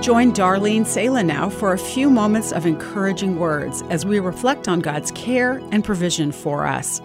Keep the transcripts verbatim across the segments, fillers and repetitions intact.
Join Darlene Sala now for a few moments of encouraging words as we reflect on God's care and provision for us.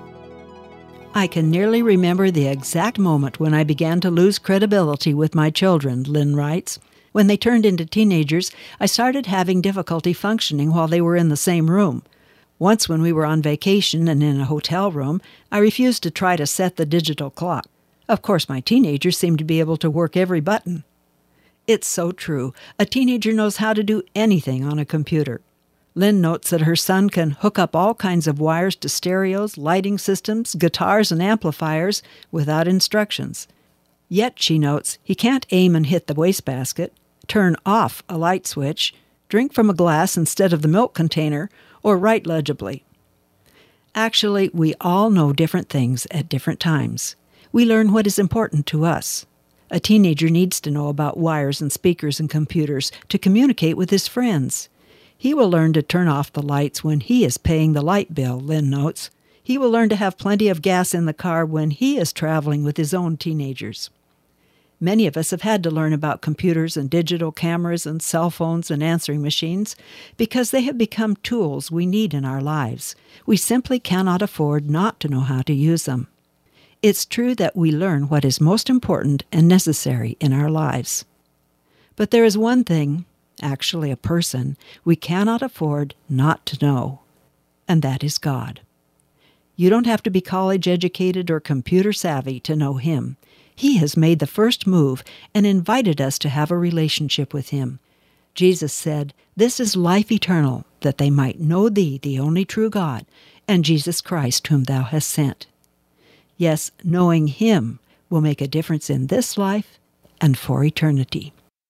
I can nearly remember the exact moment when I began to lose credibility with my children, Lynn writes. When they turned into teenagers, I started having difficulty functioning while they were in the same room. Once when we were on vacation and in a hotel room, I refused to try to set the digital clock. Of course, my teenagers seemed to be able to work every button. It's so true. A teenager knows how to do anything on a computer. Lynn notes that her son can hook up all kinds of wires to stereos, lighting systems, guitars, and amplifiers without instructions. Yet, she notes, he can't aim and hit the wastebasket, turn off a light switch, drink from a glass instead of the milk container, or write legibly. Actually, we all know different things at different times. We learn what is important to us. A teenager needs to know about wires and speakers and computers to communicate with his friends. He will learn to turn off the lights when he is paying the light bill, Lynn notes. He will learn to have plenty of gas in the car when he is traveling with his own teenagers. Many of us have had to learn about computers and digital cameras and cell phones and answering machines because they have become tools we need in our lives. We simply cannot afford not to know how to use them. It's true that we learn what is most important and necessary in our lives. But there is one thing, actually a person, we cannot afford not to know, and that is God. You don't have to be college educated or computer savvy to know Him. He has made the first move and invited us to have a relationship with Him. Jesus said, "This is life eternal, that they might know Thee, the only true God, and Jesus Christ, whom Thou hast sent." Yes, knowing Him will make a difference in this life and for eternity.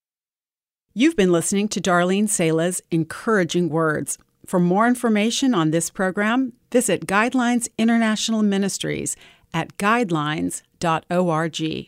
You've been listening to Darlene Sala's Encouraging Words. For more information on this program, visit Guidelines International Ministries at guidelines dot org.